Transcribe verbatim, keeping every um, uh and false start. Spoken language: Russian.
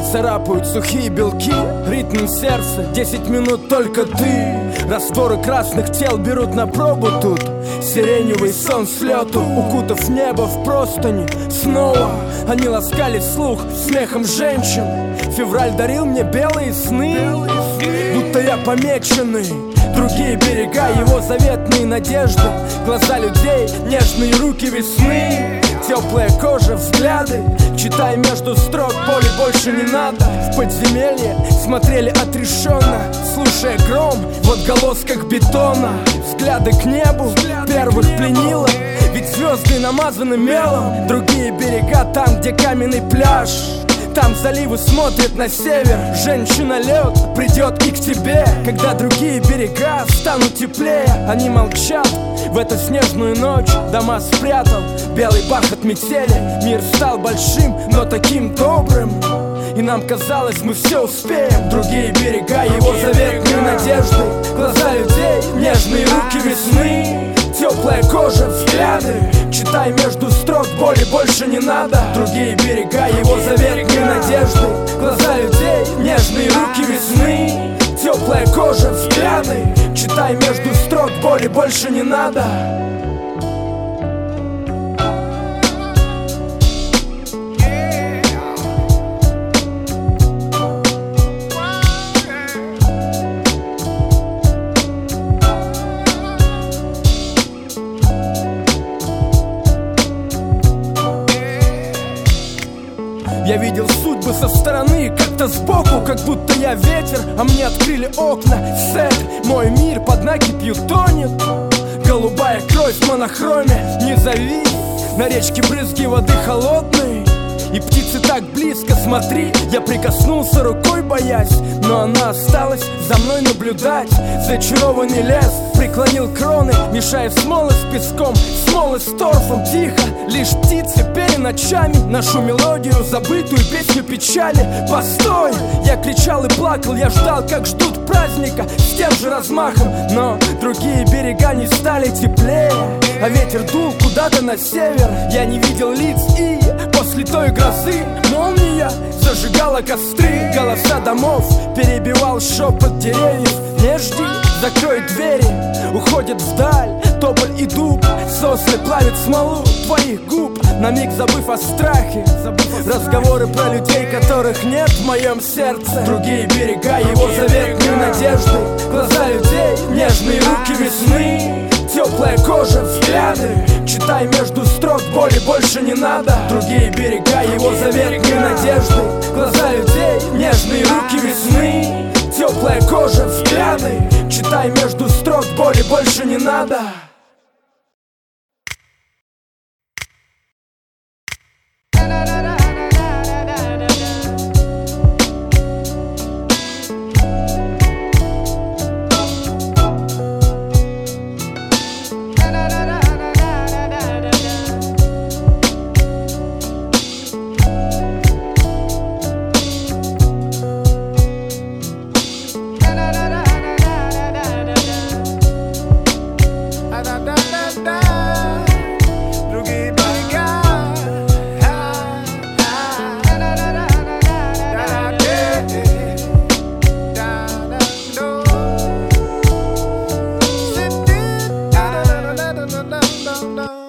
царапают сухие белки, ритм сердца, десять минут только ты. Растворы красных тел берут на пробу тут. Сиреневый сон с лету, укутав небо в простыни. Снова они ласкали слух смехом женщин. Февраль дарил мне белые сны, будто я помеченный. Другие берега, его заветные надежды. Глаза людей, нежные руки весны. Теплая кожа, взгляды. Читай между строк, боли больше не надо. В подземелье смотрели отрешенно, слушая гром в отголосках бетона. Взгляды к небу первых пленило, ведь звезды намазаны мелом. Другие берега там, где каменный пляж. Там заливы смотрят на север. Женщина-лед придет и к тебе, когда другие берега станут теплее. Они молчат в эту снежную ночь. Дома спрятал белый бархат метели. Мир стал большим, но таким добрым, и нам казалось, мы все успеем. Другие берега, его заветные надежды. Глаза людей, нежные руки весны. Теплая кожа, взгляды. Читай между строк, боли больше не надо. Другие берега, его заветные надежды. Глаза людей, нежные руки весны. Теплая кожа, взгляды. Читай между строк, боли больше не надо. Я видел судьбы со стороны, как-то сбоку, как будто я ветер, а мне открыли окна. Сет, мой мир под накипью тонет. Голубая кровь в монохроме, не зови. На речке брызги воды холодной, и птицы так близко, смотри. Я прикоснулся рукой, боясь, но она осталась за мной наблюдать. Зачарованный лес преклонил кроны, мешая смолы с песком, смолы с торфом. Тихо, лишь птицы пели ночами нашу мелодию, забытую песню печали. Постой! Я кричал и плакал, я ждал, как ждут праздника, с тем же размахом. Но другие берега не стали теплее, а ветер дул куда-то на север. Я не видел лиц, и после той грозы молния зажигала костры. Голоса домов перебивал шепот деревьев. Не жди, закрой двери, уходит вдаль тополь и дуб. Сосны плавят смолу твоих губ, на миг забыв о страхе. Разговоры про людей, которых нет в моем сердце. Другие берега, его заветные надежды. Глаза людей, нежные руки весны. Теплая кожа, взгляды. Читай между строк, боли больше не надо. Другие берега, его заветные надежды. Глаза людей, нежные руки весны. Теплая кожа, взгляды. Читай между строк, боли больше не надо. No, no.